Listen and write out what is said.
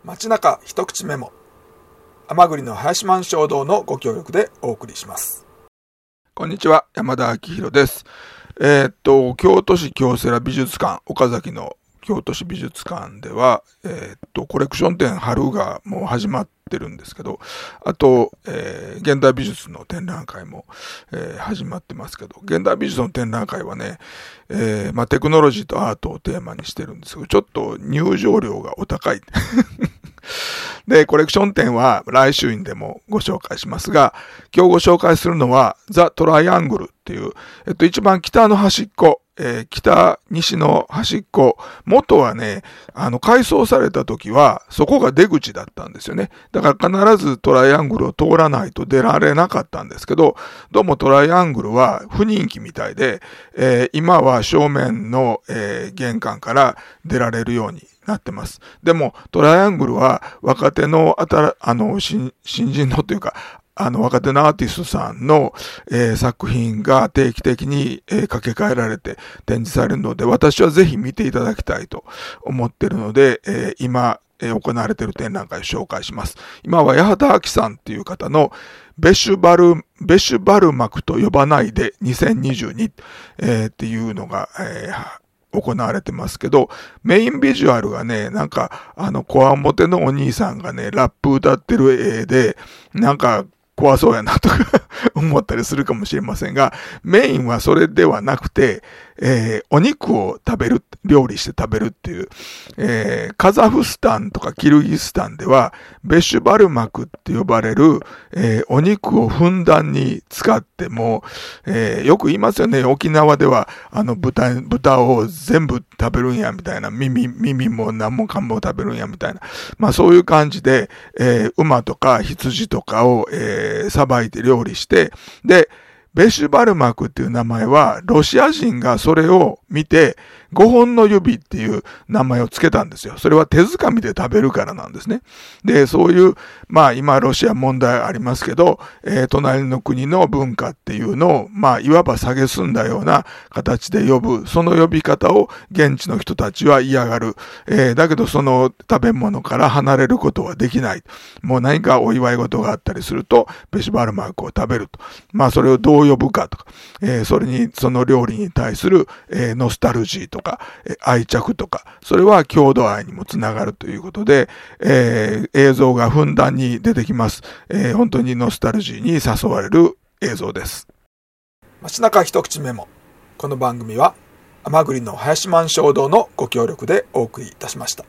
街中一口メモ、甘栗の林満衝動のご協力でお送りします。こんにちは、山田明宏です。京都市京セラ美術館、岡崎の京都市美術館では、コレクション展春がもう始まってるんですけど、あと、現代美術の展覧会も、始まってますけど、現代美術の展覧会はね、テクノロジーとアートをテーマにしてるんですけど、ちょっと入場料がお高い。で、コレクション展は来週にでもご紹介しますが、今日ご紹介するのはザ・トライアングルっていう、一番北の端っこ、北西の端っこ、元はね、改装された時は、そこが出口だったんですよね。だから必ずトライアングルを通らないと出られなかったんですけど、どうもトライアングルは不人気みたいで、今は正面の、玄関から出られるようになってます。でも、トライアングルは若手の新人のというか、若手のアーティストさんの、作品が定期的に、掛け替えられて展示されるので、私はぜひ見ていただきたいと思っているので、今、行われている展覧会を紹介します。今は八幡明さんっていう方のベシュバル膜と呼ばないで2022、っていうのが、行われてますけど、メインビジュアルがね、なんか、コアモテのお兄さんがね、ラップ歌ってる絵で、なんか、怖そうやなとか思ったりするかもしれませんが、メインはそれではなくて、お肉を料理して食べるっていう、カザフスタンとかキルギスタンでは、ベシュバルマクって呼ばれる、お肉をふんだんに使っても、よく言いますよね、沖縄では、豚を全部食べるんや、みたいな、耳も何もかんも食べるんや、みたいな。まあそういう感じで、馬とか羊とかを、さばいて料理して、で、ベシュバルマクっていう名前は、ロシア人がそれを見て、5本の指っていう名前をつけたんですよ。それは手づかみで食べるからなんですね。で、そういう、まあ今ロシア問題ありますけど、隣の国の文化っていうのを、まあいわば蔑んだような形で呼ぶ、その呼び方を現地の人たちは嫌がる。だけどその食べ物から離れることはできない。もう何かお祝い事があったりすると、ベシュバルマクを食べると。まあそれをどう呼ぶかとか、その料理に対する、ノスタルジーとか、愛着とか、それは郷土愛にもつながるということで、映像がふんだんに出てきます。本当にノスタルジーに誘われる映像です。街中一口メモ。この番組は甘栗の林満衝動のご協力でお送りいたしました。